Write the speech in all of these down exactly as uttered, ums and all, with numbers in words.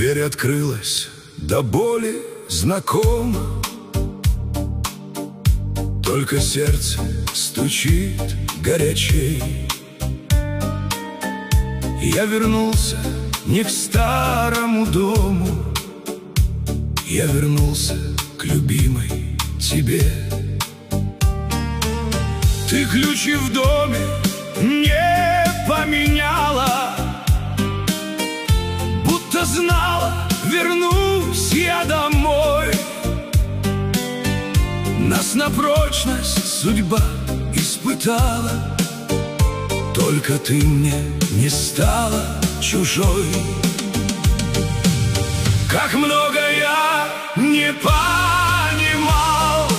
Дверь открылась, до боли знакома, только сердце стучит горячей. Я вернулся не к старому дому, я вернулся к любимой тебе. Ты ключи в доме не поменяла, будто знала, вернусь я домой. Нас на прочность судьба испытала, только ты мне не стала чужой. Как много я не понимал,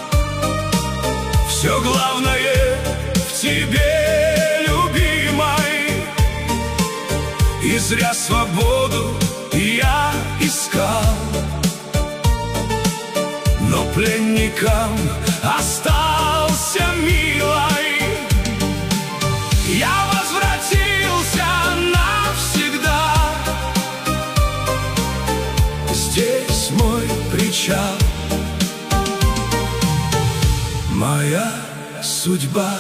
все главное в тебе, любимой. И зря свободу я искал, но пленником остался, милой. Я возвратился навсегда, здесь мой причал, моя судьба.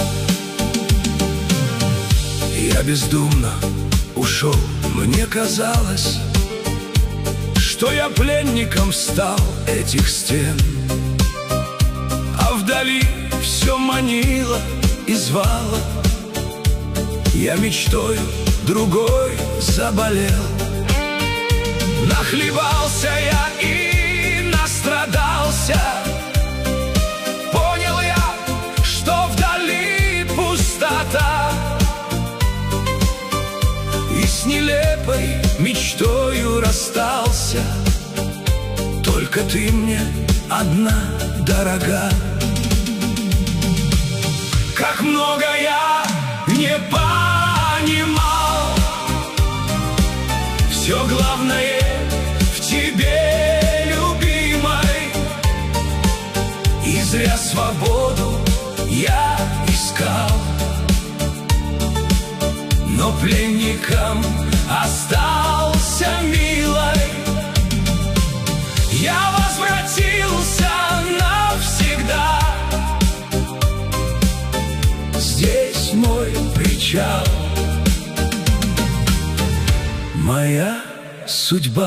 Я бездумно ушел, мне казалось, что я пленником стал этих стен, а вдали все манило и звало. Я мечтою другой заболел. Нахлебался я и настрадался, понял я, что вдали пустота, и с нелепой мечтою расстался. Только ты мне одна дорога. Как много я не понимал, все главное в тебе, любимой. И зря свободу я искал, но пленником остался, милой. Я возвратился навсегда, здесь мой причал, моя судьба.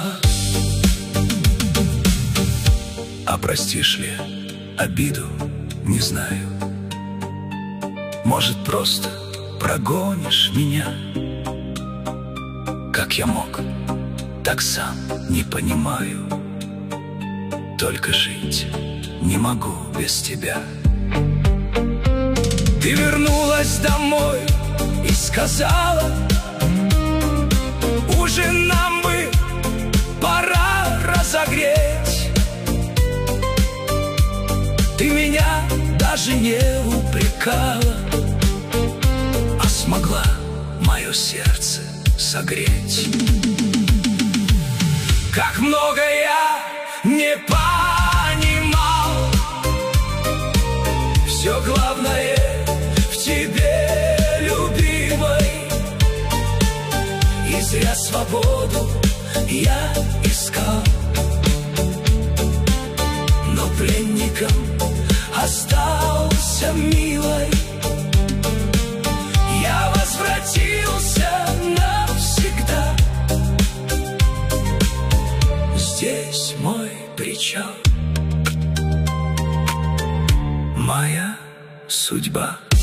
А простишь ли обиду, не знаю, может, просто прогонишь меня. Как я мог, так сам не понимаю, только жить не могу без тебя. Ты вернулась домой и сказала, ужин нам бы пора разогреть. Ты меня даже не упрекала, а смогла мое сердце согреть. Как много я не понимал, все главное в тебе, любимой. И зря свободу я искал, но пленником остался, милой. Я возвратился навсегда, здесь мой причал, моя судьба.